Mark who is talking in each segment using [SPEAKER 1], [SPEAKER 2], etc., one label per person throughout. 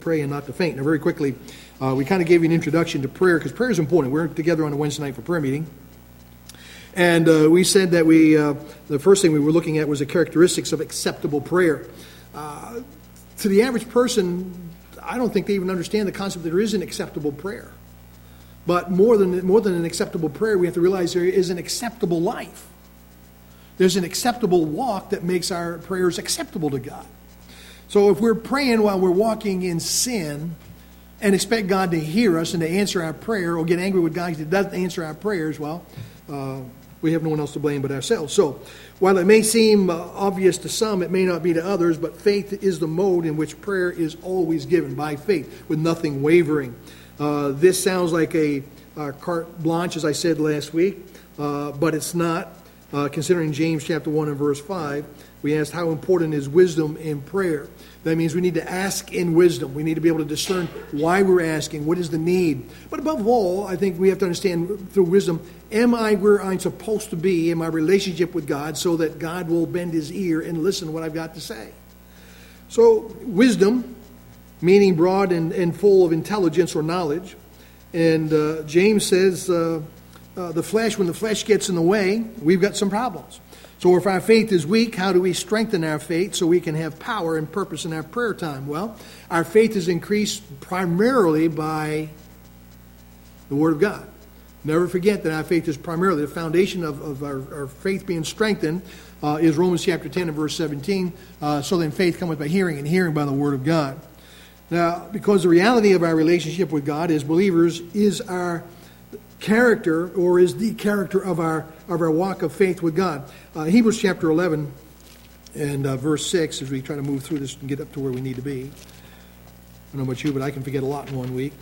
[SPEAKER 1] Pray and not to faint. Now, very quickly, we kind of gave you an introduction to prayer because prayer is important. We're together on a Wednesday night for prayer meeting. And we said that the first thing we were looking at was the characteristics of acceptable prayer. To the average person, I don't think they even understand the concept that there is an acceptable prayer. But more than an acceptable prayer, we have to realize there is an acceptable life. There's an acceptable walk that makes our prayers acceptable to God. So if we're praying while we're walking in sin and expect God to hear us and to answer our prayer, or get angry with God because He doesn't answer our prayers, well, we have no one else to blame but ourselves. So while it may seem obvious to some, it may not be to others, but faith is the mode in which prayer is always given, by faith, with nothing wavering. This sounds like a carte blanche, as I said last week, but it's not. Considering James chapter 1 and verse 5, we asked how important is wisdom in prayer. That means we need to ask in wisdom. We need to be able to discern why we're asking, what is the need. But above all, I think we have to understand through wisdom, am I where I'm supposed to be in my relationship with God so that God will bend His ear and listen to what I've got to say? So wisdom, meaning broad and full of intelligence or knowledge. And James says, when the flesh gets in the way, we've got some problems. So if our faith is weak, how do we strengthen our faith so we can have power and purpose in our prayer time? Well, our faith is increased primarily by the Word of God. Never forget that our faith is primarily, the foundation of our faith being strengthened is Romans chapter 10 and verse 17. So then faith cometh by hearing, and hearing by the Word of God. Now, because the reality of our relationship with God as believers is our character, or is the character of our walk of faith with God. Hebrews chapter 11 and verse 6, as we try to move through this and get up to where we need to be. I don't know about you, but I can forget a lot in 1 week.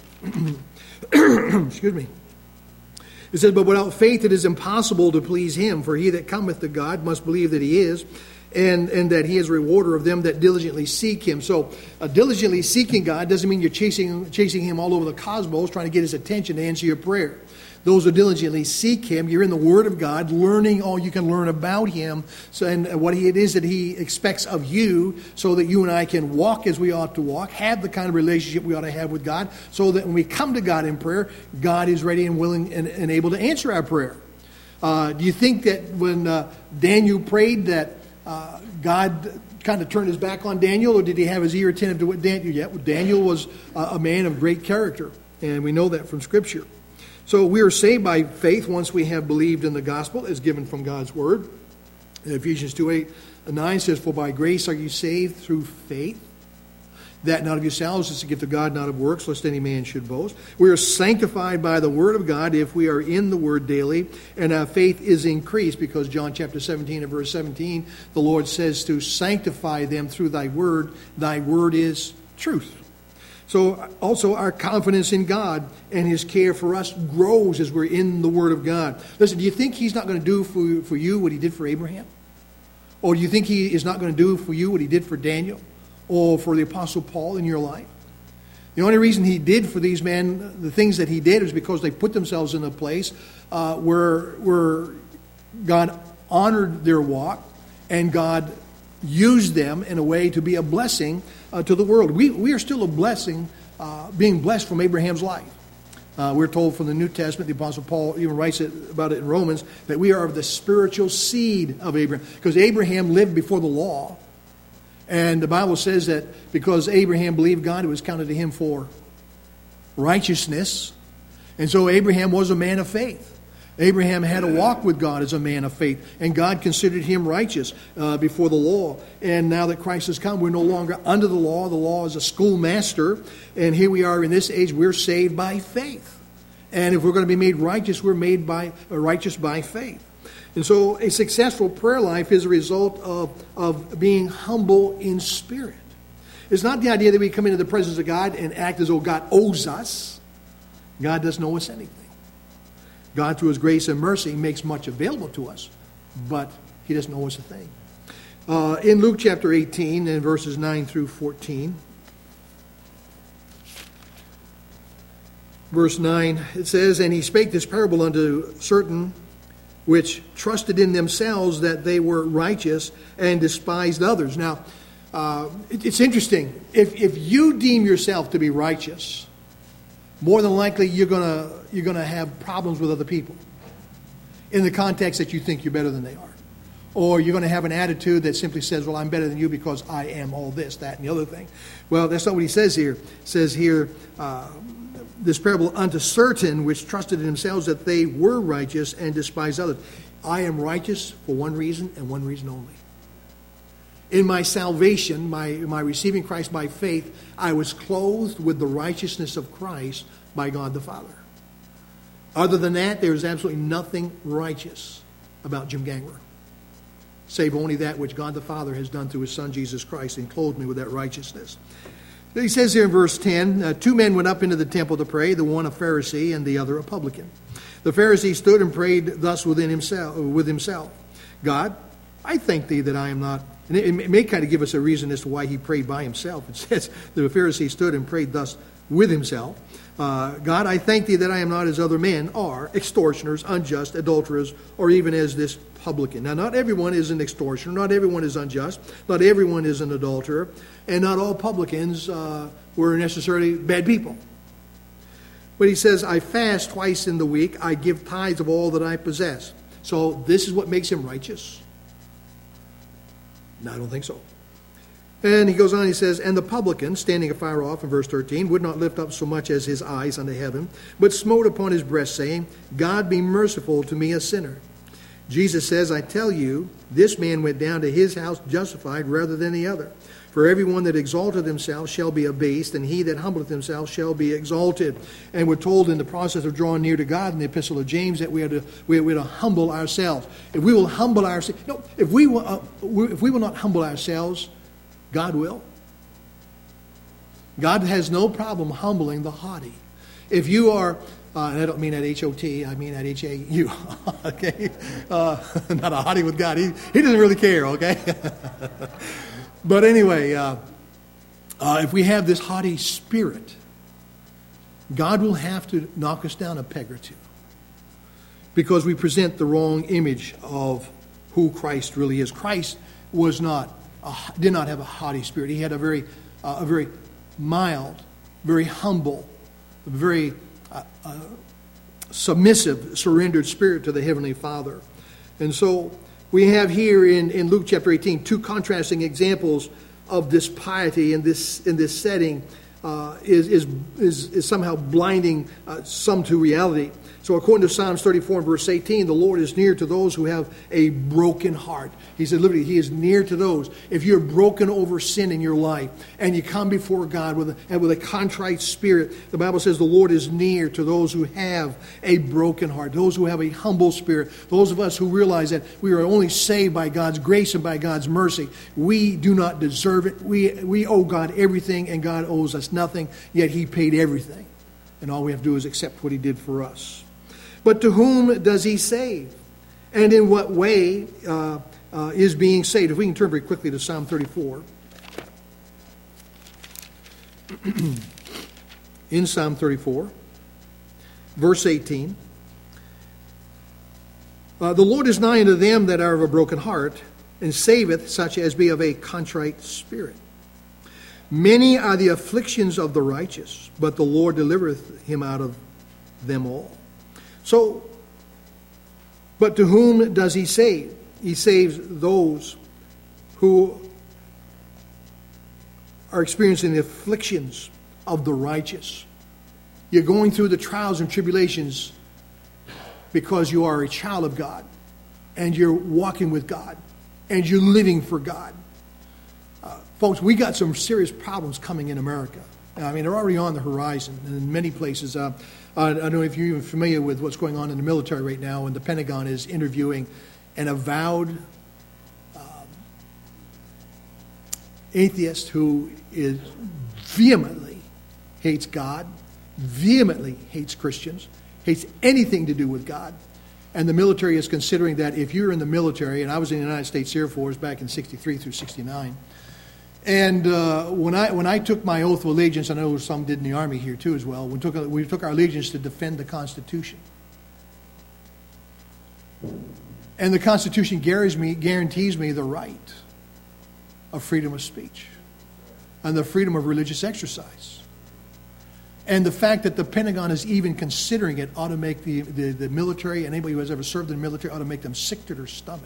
[SPEAKER 1] Excuse me. It says, but without faith it is impossible to please Him, for he that cometh to God must believe that He is, and that He is a rewarder of them that diligently seek Him. So diligently seeking God doesn't mean you're chasing Him all over the cosmos, trying to get His attention to answer your prayer. Those who diligently seek Him, you're in the Word of God, learning all you can learn about Him, and what it is that He expects of you, so that you and I can walk as we ought to walk, have the kind of relationship we ought to have with God, so that when we come to God in prayer, God is ready and willing and able to answer our prayer. Do you think that when Daniel prayed that God kind of turned His back on Daniel, or did He have His ear attentive to what Daniel? Yeah, well, Daniel was a man of great character, and we know that from Scripture. So we are saved by faith once we have believed in the gospel as given from God's Word. And Ephesians 2:8-9 says, for by grace are you saved through faith, that not of yourselves is a gift of God, not of works, lest any man should boast. We are sanctified by the Word of God if we are in the Word daily, and our faith is increased, because John chapter 17 and verse 17, the Lord says to sanctify them through thy Word is truth. So also our confidence in God and His care for us grows as we're in the Word of God. Listen, do you think He's not going to do for you what He did for Abraham? Or do you think He is not going to do for you what He did for Daniel or for the Apostle Paul in your life? The only reason He did for these men the things that He did is because they put themselves in a place where God honored their walk, and God used them in a way to be a blessing to the world. We are still a blessing, being blessed from Abraham's life. We're told from the New Testament, the Apostle Paul even writes about it in Romans, that we are of the spiritual seed of Abraham. Because Abraham lived before the law. And the Bible says that because Abraham believed God, it was counted to him for righteousness. And so Abraham was a man of faith. Abraham had a walk with God as a man of faith, and God considered him righteous before the law. And now that Christ has come, we're no longer under the law. The law is a schoolmaster, and here we are in this age. We're saved by faith, and if we're going to be made righteous, we're made righteous by faith. And so, a successful prayer life is a result of being humble in spirit. It's not the idea that we come into the presence of God and act as though God owes us. God doesn't owe us anything. God, through His grace and mercy, makes much available to us, but He doesn't owe us a thing. In Luke chapter 18 and verses 9 through 14, verse 9, it says, and He spake this parable unto certain which trusted in themselves that they were righteous and despised others. Now, It's interesting. If you deem yourself to be righteous, more than likely you're gonna have problems with other people in the context that you think you're better than they are. Or you're going to have an attitude that simply says, well, I'm better than you because I am all this, that, and the other thing. Well, that's not what he says here. It says here, this parable, unto certain which trusted in themselves that they were righteous and despised others. I am righteous for one reason and one reason only. In my salvation, my receiving Christ by faith, I was clothed with the righteousness of Christ by God the Father. Other than that, there is absolutely nothing righteous about Jim Gangler, save only that which God the Father has done through his Son Jesus Christ and clothed me with that righteousness. He says here in verse 10, 2 men went up into the temple to pray, the one a Pharisee and the other a publican. The Pharisee stood and prayed thus with himself, God, I thank thee that I am not... And it may kind of give us a reason as to why he prayed by himself. It says the Pharisee stood and prayed thus with himself. God, I thank thee that I am not as other men are, extortioners, unjust, adulterers, or even as this publican. Now, not everyone is an extortioner, not everyone is unjust, not everyone is an adulterer, and not all publicans were necessarily bad people. But he says, I fast twice in the week, I give tithes of all that I possess. So this is what makes him righteous? No, I don't think so. And he goes on, he says, and the publican, standing afar off, in verse 13, would not lift up so much as his eyes unto heaven, but smote upon his breast, saying, God be merciful to me, a sinner. Jesus says, I tell you, this man went down to his house justified rather than the other. For everyone that exalteth himself shall be abased, and he that humbleth himself shall be exalted. And we're told in the process of drawing near to God in the Epistle of James that we are to humble ourselves. If we will humble ourselves, if we will not humble ourselves, God will. God has no problem humbling the haughty. If you are, and I don't mean that H-O-T, I mean that H-A-U, okay? Not a haughty with God. He doesn't really care, okay? But anyway, if we have this haughty spirit, God will have to knock us down a peg or two because we present the wrong image of who Christ really is. Christ did not have a haughty spirit. He had a very mild, very humble, very submissive, surrendered spirit to the Heavenly Father. And so we have here in Luke chapter 18 two contrasting examples of this piety in this setting is somehow blinding some to reality. So according to Psalms 34 and verse 18, the Lord is near to those who have a broken heart. He said literally, he is near to those. If you're broken over sin in your life and you come before God with a contrite spirit, the Bible says the Lord is near to those who have a broken heart, those who have a humble spirit, those of us who realize that we are only saved by God's grace and by God's mercy. We do not deserve it. We owe God everything and God owes us nothing, yet he paid everything. And all we have to do is accept what he did for us. But to whom does he save? And in what way is being saved? If we can turn very quickly to Psalm 34. In Psalm 34, verse 18. The Lord is nigh unto them that are of a broken heart, and saveth such as be of a contrite spirit. Many are the afflictions of the righteous, but the Lord delivereth him out of them all. So, but to whom does he save? He saves those who are experiencing the afflictions of the righteous. You're going through the trials and tribulations because you are a child of God, and you're walking with God, and you're living for God. Folks, we got some serious problems coming in America. I mean, they're already on the horizon in many places. I don't know if you're even familiar with what's going on in the military right now, and the Pentagon is interviewing an avowed atheist who vehemently hates God, vehemently hates Christians, hates anything to do with God. And the military is considering that if you're in the military, and I was in the United States Air Force back in 63 through 69, and when I took my oath of allegiance, I know some did in the Army here too as well, we took our allegiance to defend the Constitution. And the Constitution guarantees me the right of freedom of speech and the freedom of religious exercise. And the fact that the Pentagon is even considering it ought to make the military, and anybody who has ever served in the military, ought to make them sick to their stomach.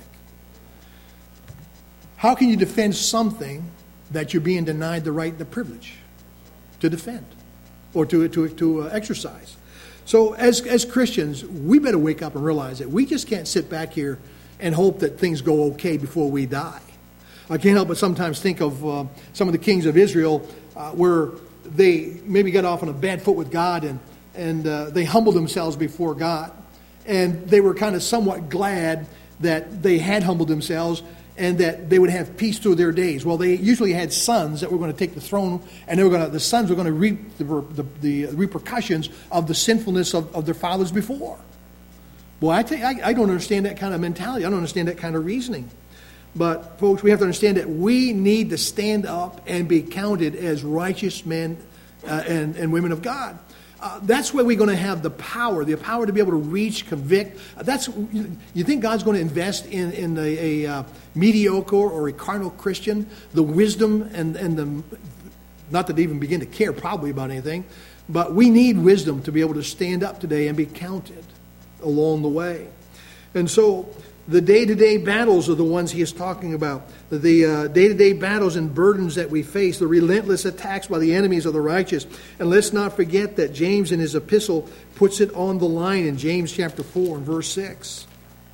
[SPEAKER 1] How can you defend something that you're being denied the right and the privilege to defend or to exercise? So as Christians, we better wake up and realize that we just can't sit back here and hope that things go okay before we die. I can't help but sometimes think of some of the kings of Israel where they maybe got off on a bad foot with God and they humbled themselves before God. And they were kind of somewhat glad that they had humbled themselves and that they would have peace through their days. Well, they usually had sons that were going to take the throne, and the sons were going to reap the repercussions of the sinfulness of their fathers before. Well, I don't understand that kind of mentality. I don't understand that kind of reasoning. But, folks, we have to understand that we need to stand up and be counted as righteous men and women of God. That's where we're going to have the power to be able to reach, convict. You think God's going to invest in a mediocre or a carnal Christian, the wisdom and the, not that they even begin to care probably about anything, but we need wisdom to be able to stand up today and be counted along the way. And so the day-to-day battles are the ones he is talking about. The day-to-day battles and burdens that we face, the relentless attacks by the enemies of the righteous. And let's not forget that James in his epistle puts it on the line in James chapter 4 and verse 6.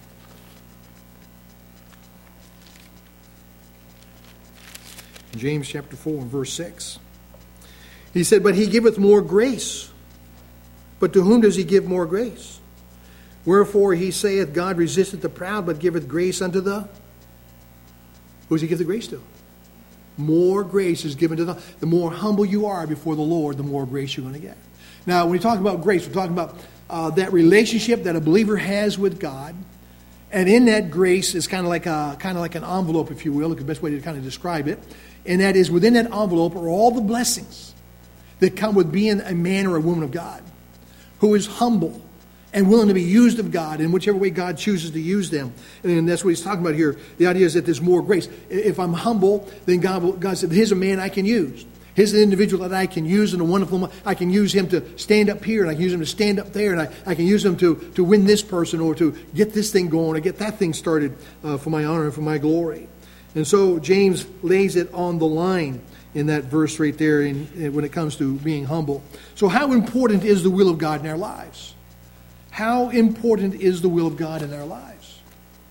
[SPEAKER 1] James chapter 4 and verse 6. He said, "But he giveth more grace. But to whom does he give more grace? Wherefore he saith, God resisteth the proud, but giveth grace unto the..." Who does he give the grace to? More grace is given to the more humble you are before the Lord, the more grace you're going to get. Now, when we talk about grace, we're talking about that relationship that a believer has with God. And in that grace is kind of like an envelope, if you will, the best way to kind of describe it. And that is, within that envelope are all the blessings that come with being a man or a woman of God who is humble and willing to be used of God in whichever way God chooses to use them. And that's what he's talking about here. The idea is that there's more grace. If I'm humble, then God said, here's a man I can use. Here's an individual that I can use in a wonderful... I can use him to stand up here, and I can use him to stand up there, and I can use him to win this person or to get this thing going or get that thing started for my honor and for my glory. And so James lays it on the line in that verse right there when it comes to being humble. So how important is the will of God in our lives? How important is the will of God in our lives?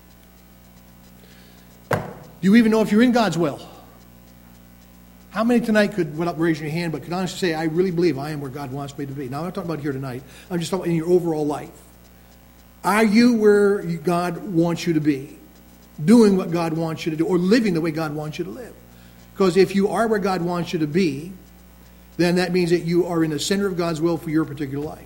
[SPEAKER 1] Do you even know if you're in God's will? How many tonight could, without raising your hand, but could honestly say, I really believe I am where God wants me to be? Now, I'm not talking about here tonight. I'm just talking about in your overall life. Are you where God wants you to be? Doing what God wants you to do, or living the way God wants you to live? Because if you are where God wants you to be, then that means that you are in the center of God's will for your particular life.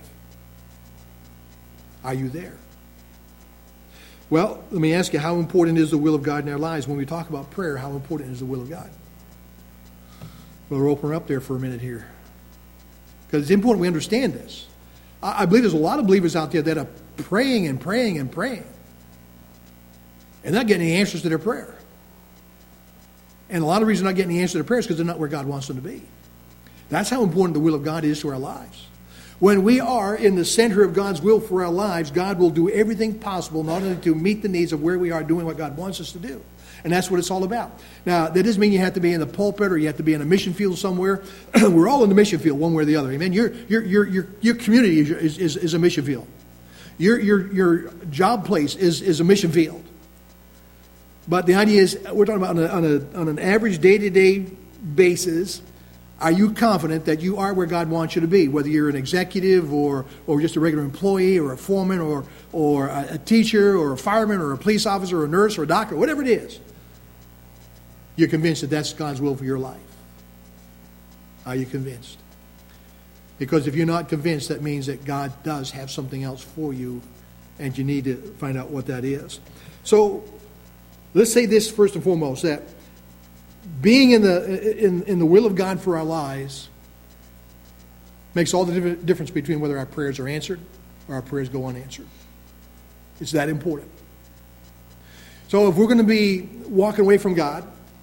[SPEAKER 1] Are you there? Well, let me ask you, how important is the will of God in our lives? When we talk about prayer, how important is the will of God? Well, we'll open her up there for a minute here. Because it's important we understand this. I believe there's a lot of believers out there that are praying and praying and praying and not getting any answers to their prayer. And a lot of reasons not getting the answer to their prayer is because they're not where God wants them to be. That's how important the will of God is to our lives. When we are in the center of God's will for our lives, God will do everything possible not only to meet the needs of where we are doing what God wants us to do. And that's what it's all about. Now, that doesn't mean you have to be in the pulpit or you have to be in a mission field somewhere. We're all in the mission field one way or the other. Amen. Your community is a mission field. Your job place is a mission field. But the idea is, we're talking about on an average day-to-day basis. Are you confident that you are where God wants you to be? Whether you're an executive or just a regular employee or a foreman or a teacher or a fireman or a police officer or a nurse or a doctor, whatever it is, you're convinced that that's God's will for your life. Are you convinced? Because if you're not convinced, that means that God does have something else for you and you need to find out what that is. So let's say this first and foremost, that being in the will of God for our lives makes all the difference between whether our prayers are answered or our prayers go unanswered. It's that important. So if we're going to be walking away from God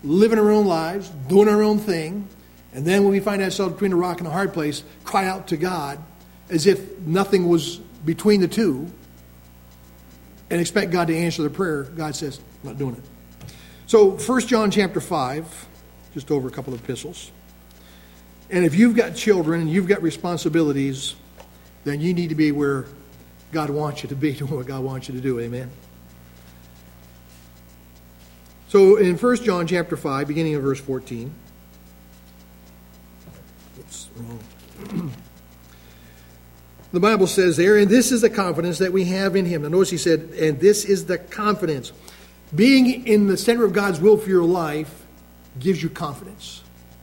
[SPEAKER 1] living our own lives, doing our own thing, and then when we find ourselves between a rock and a hard place, cry out to God as if nothing was between the two, and expect God to answer the prayer, God says, I'm not doing it. So 1 John chapter 5, just over a couple of epistles. And if you've got children and you've got responsibilities, then you need to be where God wants you to be, doing what God wants you to do. Amen. So in 1 John chapter 5, beginning of verse 14. Oops, wrong. The Bible says there, and this is the confidence that we have in Him. Now notice he said, and this is the confidence. Being in the center of God's will for your life gives you confidence.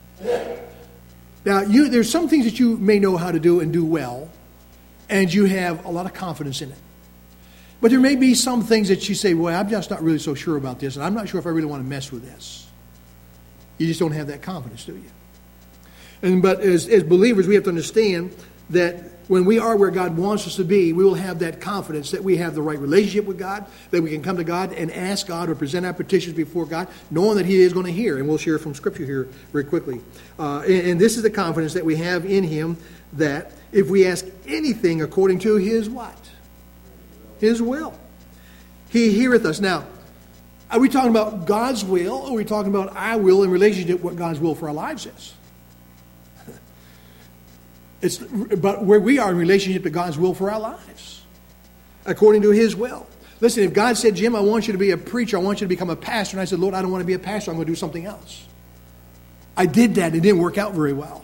[SPEAKER 1] Now, there's some things that you may know how to do and do well, and you have a lot of confidence in it. But there may be some things that you say, well, I'm just not really so sure about this, and I'm not sure if I really want to mess with this. You just don't have that confidence, do you? But as believers, we have to understand that when we are where God wants us to be, we will have that confidence that we have the right relationship with God, that we can come to God and ask God or present our petitions before God, knowing that He is going to hear. And we'll share from Scripture here very quickly. And this is the confidence that we have in Him, that if we ask anything according to His what? His will. He heareth us. Now, are we talking about God's will, or are we talking about our will in relationship to what God's will for our lives is? But where we are in relationship to God's will for our lives, according to His will. Listen, if God said, Jim, I want you to be a preacher, I want you to become a pastor, and I said, Lord, I don't want to be a pastor, I'm going to do something else. I did that, it didn't work out very well.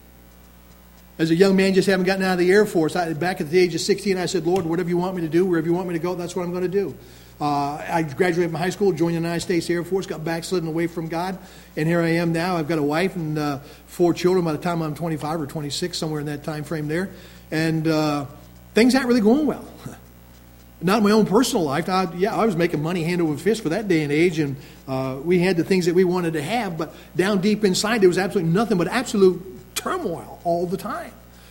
[SPEAKER 1] As a young man, just having gotten out of the Air Force, back at the age of 16, I said, Lord, whatever you want me to do, wherever you want me to go, that's what I'm going to do. I graduated from high school, joined the United States Air Force, got backslidden away from God, and here I am now. I've got a wife and 4 children by the time I'm 25 or 26, somewhere in that time frame there. And things aren't really going well. Not in my own personal life. I was making money hand over fist for that day and age, and we had the things that we wanted to have, but down deep inside there was absolutely nothing but absolute turmoil all the time.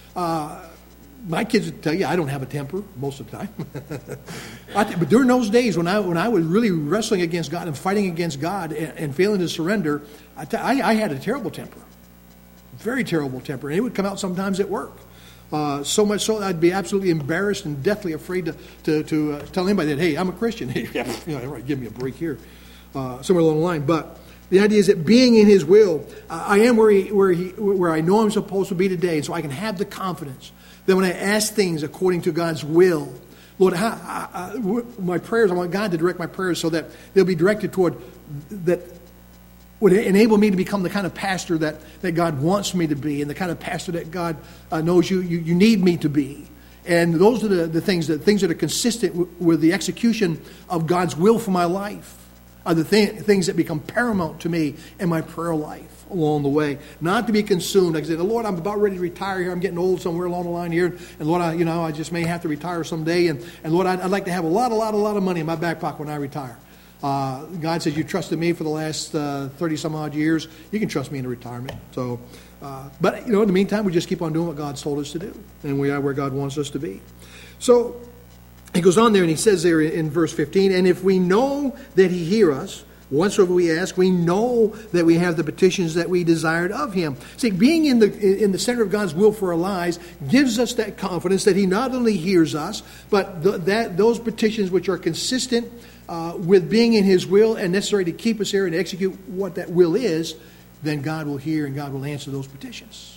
[SPEAKER 1] My kids would tell you I don't have a temper most of the time. But during those days when I was really wrestling against God and fighting against God and failing to surrender, I had a terrible temper. Very terrible temper. And it would come out sometimes at work. So much so that I'd be absolutely embarrassed and deathly afraid to tell anybody that, hey, I'm a Christian. Give me a break here. Somewhere along the line. But the idea is that being in His will, I am where I know I'm supposed to be today, and so I can have the confidence that when I ask things according to God's will, Lord, my prayers, I want God to direct my prayers so that they'll be directed toward that would enable me to become the kind of pastor that God wants me to be, and the kind of pastor that God knows you need me to be. And those are the things that are consistent with the execution of God's will for my life, are the things that become paramount to me in my prayer life along the way. Not to be consumed. Like I said, Lord, I'm about ready to retire here. I'm getting old somewhere along the line here. And Lord, I just may have to retire someday. And Lord, I'd like to have a lot of money in my back pocket when I retire. God says, you trusted me for the last 30 some odd years. You can trust me in retirement. So, but in the meantime, we just keep on doing what God's told us to do. And we are where God wants us to be. So, he goes on there and he says there in verse 15, and if we know that He hear us, whatsoever we ask, we know that we have the petitions that we desired of Him. See, being in the center of God's will for our lives gives us that confidence that He not only hears us, but those petitions which are consistent with being in His will and necessary to keep us here and execute what that will is, then God will hear and God will answer those petitions.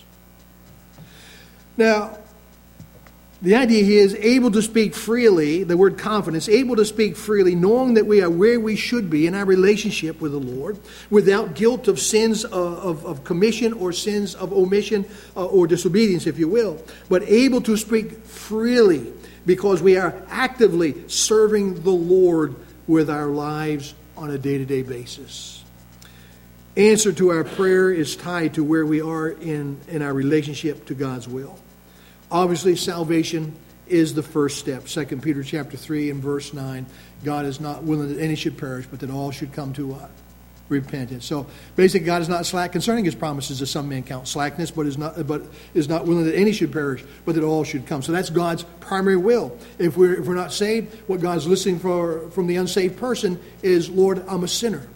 [SPEAKER 1] Now, the idea here is able to speak freely, the word confidence, able to speak freely, knowing that we are where we should be in our relationship with the Lord, without guilt of sins of commission or sins of omission or disobedience, if you will, but able to speak freely because we are actively serving the Lord with our lives on a day-to-day basis. Answer to our prayer is tied to where we are in our relationship to God's will. Obviously, salvation is the first step. 2 Peter chapter 3 and verse 9. God is not willing that any should perish, but that all should come to repentance. So basically, God is not slack concerning His promises, as some men count slackness, but is not willing that any should perish, but that all should come. So that's God's primary will. If we're not saved, what God's listening for from the unsaved person is, Lord, I'm a sinner.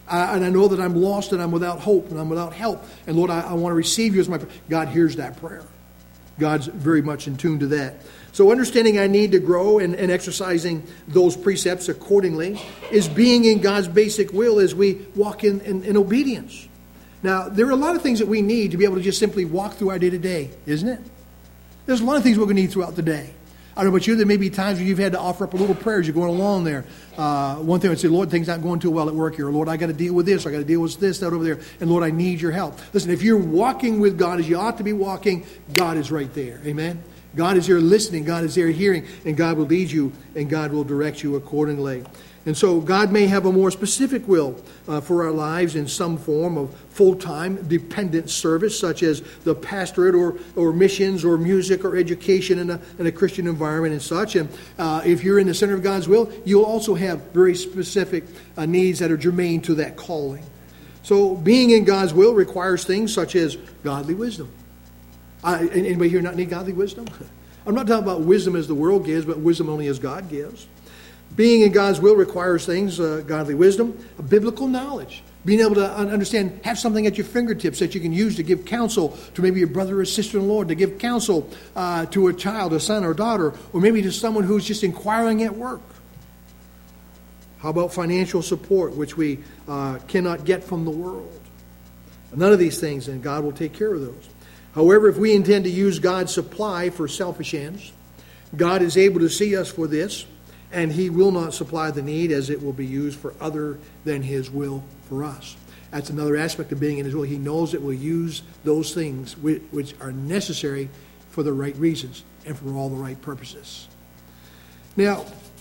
[SPEAKER 1] And I know that I'm lost and I'm without hope and I'm without help. And Lord, I want to receive you as my... God hears that prayer. God's very much in tune to that. So understanding I need to grow and exercising those precepts accordingly is being in God's basic will as we walk in obedience. Now, there are a lot of things that we need to be able to just simply walk through our day-to-day, isn't it? There's a lot of things we're going to need throughout the day. I don't know about you, there may be times when you've had to offer up a little prayer as you're going along there. One thing I would say, Lord, things not going too well at work here. Or, Lord, I got to deal with this. I got to deal with this, that over there. And Lord, I need your help. Listen, if you're walking with God as you ought to be walking, God is right there. Amen? God is there listening. God is there hearing. And God will lead you and God will direct you accordingly. And so God may have a more specific will for our lives in some form of full-time dependent service, such as the pastorate or missions or music or education in a Christian environment and such. And if you're in the center of God's will, you'll also have very specific needs that are germane to that calling. So being in God's will requires things such as godly wisdom. Anybody here not need godly wisdom? I'm not talking about wisdom as the world gives, but wisdom only as God gives. Being in God's will requires things, godly wisdom, biblical knowledge. Being able to understand, have something at your fingertips that you can use to give counsel to maybe your brother or sister in the Lord, to give counsel to a child, a son or daughter, or maybe to someone who's just inquiring at work. How about financial support, which we cannot get from the world? None of these things, and God will take care of those. However, if we intend to use God's supply for selfish ends, God is able to see us for this, and He will not supply the need as it will be used for other than His will for us. That's another aspect of being in His will. He knows that we'll use those things which are necessary for the right reasons and for all the right purposes. Now,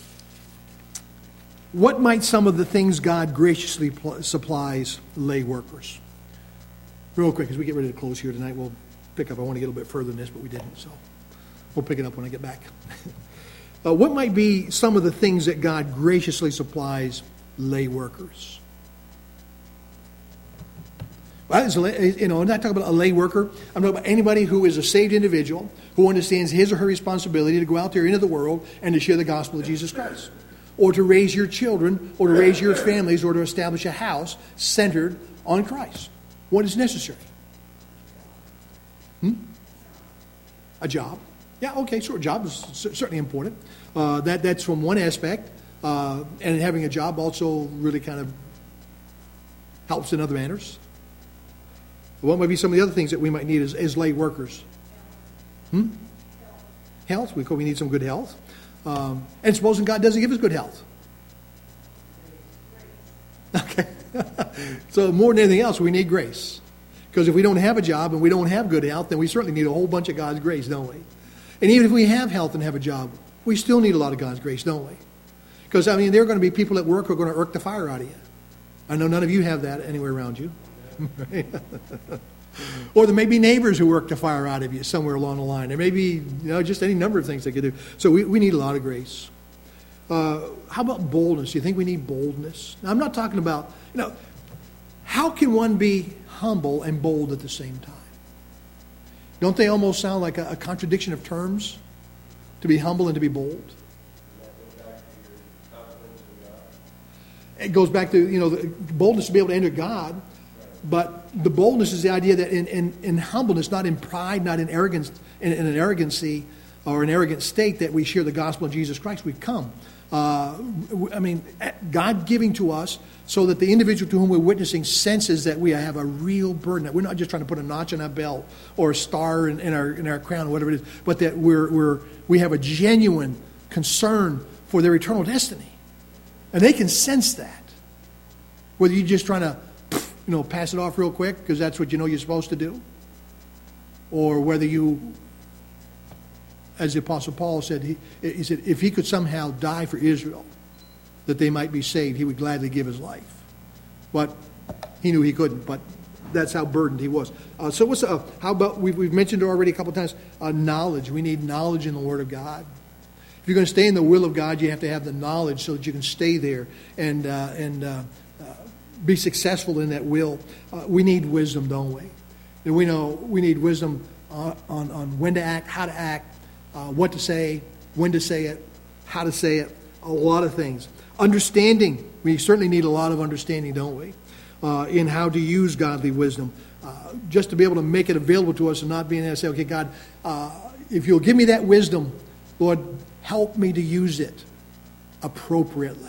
[SPEAKER 1] what might some of the things God graciously supplies lay workers? Real quick, as we get ready to close here tonight, we'll pick up. I want to get a little bit further than this, but we didn't, so we'll pick it up when I get back. What might be some of the things that God graciously supplies lay workers? Well, I'm not talking about a lay worker. I'm talking about anybody who is a saved individual who understands his or her responsibility to go out there into the world and to share the gospel of Jesus Christ, or to raise your children, or to raise your families, or to establish a house centered on Christ. What is necessary? A job. Yeah, okay, sure. A job is certainly important. That's from one aspect. And having a job also really kind of helps in other manners. What might be some of the other things that we might need as lay workers? Health. We need some good health. And supposing God doesn't give us good health. Okay. So more than anything else, we need grace. Because if we don't have a job and we don't have good health, then we certainly need a whole bunch of God's grace, don't we? And even if we have health and have a job, we still need a lot of God's grace, don't we? Because, there are going to be people at work who are going to irk the fire out of you. I know none of you have that anywhere around you. Or there may be neighbors who irk the fire out of you somewhere along the line. There may be just any number of things they could do. So we need a lot of grace. How about boldness? Do you think we need boldness? Now, I'm not talking about, how can one be humble and bold at the same time? Don't they almost sound like a contradiction of terms? To be humble and to be bold. It goes back to, the boldness to be able to enter God. But the boldness is the idea that in humbleness, not in pride, not in arrogance, in an arrogancy or an arrogant state, that we share the gospel of Jesus Christ. We come. God giving to us so that the individual to whom we're witnessing senses that we have a real burden. That we're not just trying to put a notch in our belt or a star in our crown, whatever it is, but that we have a genuine concern for their eternal destiny. And they can sense that. Whether you're just trying to pass it off real quick because that's what you're supposed to do, or whether you, as the Apostle Paul said, he said if he could somehow die for Israel that they might be saved, he would gladly give his life. But he knew he couldn't, but that's how burdened he was. So how about, we've mentioned it already a couple of times, knowledge. We need knowledge in the Word of God. If you're going to stay in the will of God, you have to have the knowledge so that you can stay there and be successful in that will. We need wisdom, don't we? And we know we need wisdom on when to act, how to act, what to say, when to say it, how to say it, a lot of things. Understanding. We certainly need a lot of understanding, don't we? in how to use godly wisdom. Just to be able to make it available to us and not being able to say, okay, God, if you'll give me that wisdom, Lord, help me to use it appropriately.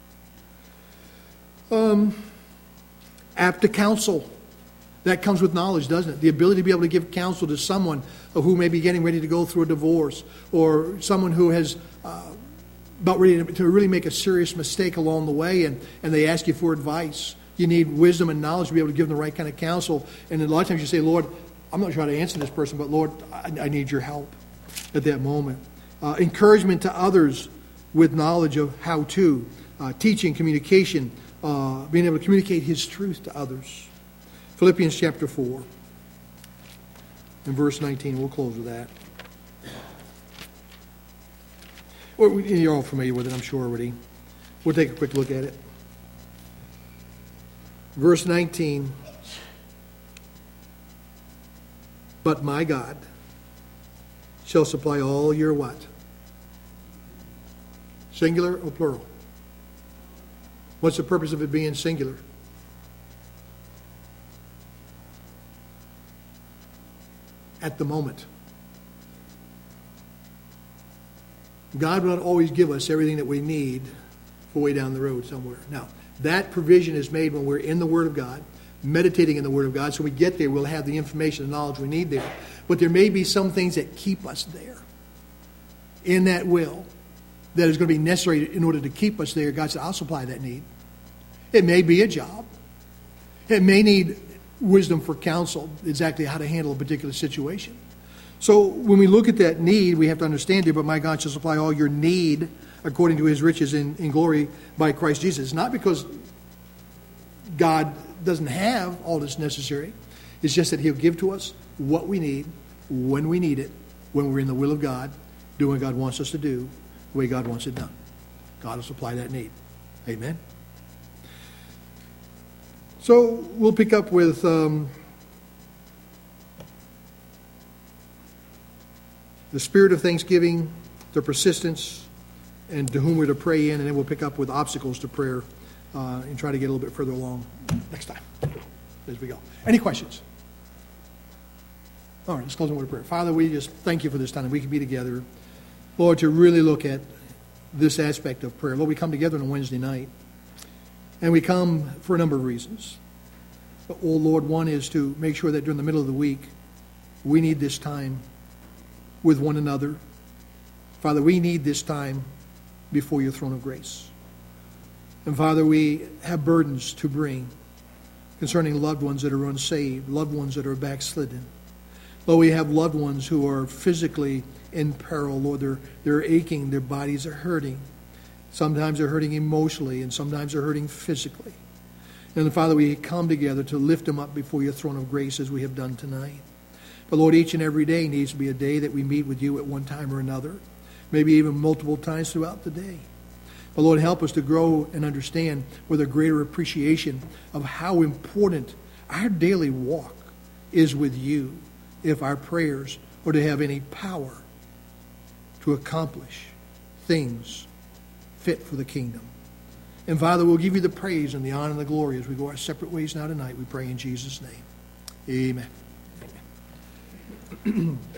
[SPEAKER 1] Apt to counsel. That comes with knowledge, doesn't it? The ability to be able to give counsel to someone who may be getting ready to go through a divorce, or someone who has about ready to really make a serious mistake along the way, and they ask you for advice. You need wisdom and knowledge to be able to give them the right kind of counsel. And a lot of times you say, Lord, I'm not sure how to answer this person, but Lord, I need your help at that moment. Encouragement to others with knowledge of how to. Teaching, communication, being able to communicate His truth to others. Philippians chapter 4 and verse 19. We'll close with that. Well, you're all familiar with it, I'm sure already. We'll take a quick look at it. Verse 19. But my God shall supply all your what? Singular or plural? What's the purpose of it being singular? At the moment. God will not always give us everything that we need for way down the road somewhere. Now, that provision is made when we're in the Word of God, meditating in the Word of God. So when we get there, we'll have the information and knowledge we need there. But there may be some things that keep us there in that will that is going to be necessary in order to keep us there. God said, I'll supply that need. It may be a job. It may need wisdom for counsel, exactly how to handle a particular situation. So when we look at that need, we have to understand it, but my God shall supply all your need according to His riches in glory by Christ Jesus. It's not because God doesn't have all that's necessary. It's just that He'll give to us what we need, when we need it, when we're in the will of God, doing what God wants us to do, the way God wants it done. God will supply that need. Amen? So we'll pick up with the spirit of thanksgiving, the persistence, and to whom we're to pray in, and then we'll pick up with obstacles to prayer and try to get a little bit further along next time as we go. Any questions? All right, let's close with a prayer. Father, we just thank you for this time that we can be together, Lord, to really look at this aspect of prayer. Lord, we come together on a Wednesday night, and we come for a number of reasons. But, oh Lord, one is to make sure that during the middle of the week, we need this time with one another. Father, we need this time before your throne of grace. And Father, we have burdens to bring concerning loved ones that are unsaved, loved ones that are backslidden. Lord, we have loved ones who are physically in peril. Lord, they're aching, their bodies are hurting. Sometimes they're hurting emotionally, and sometimes they're hurting physically. And Father, we come together to lift them up before your throne of grace as we have done tonight. But Lord, each and every day needs to be a day that we meet with you at one time or another, maybe even multiple times throughout the day. But Lord, help us to grow and understand with a greater appreciation of how important our daily walk is with you if our prayers are to have any power to accomplish things fit for the kingdom. And Father, we'll give you the praise and the honor and the glory as we go our separate ways now tonight. We pray in Jesus' name. Amen.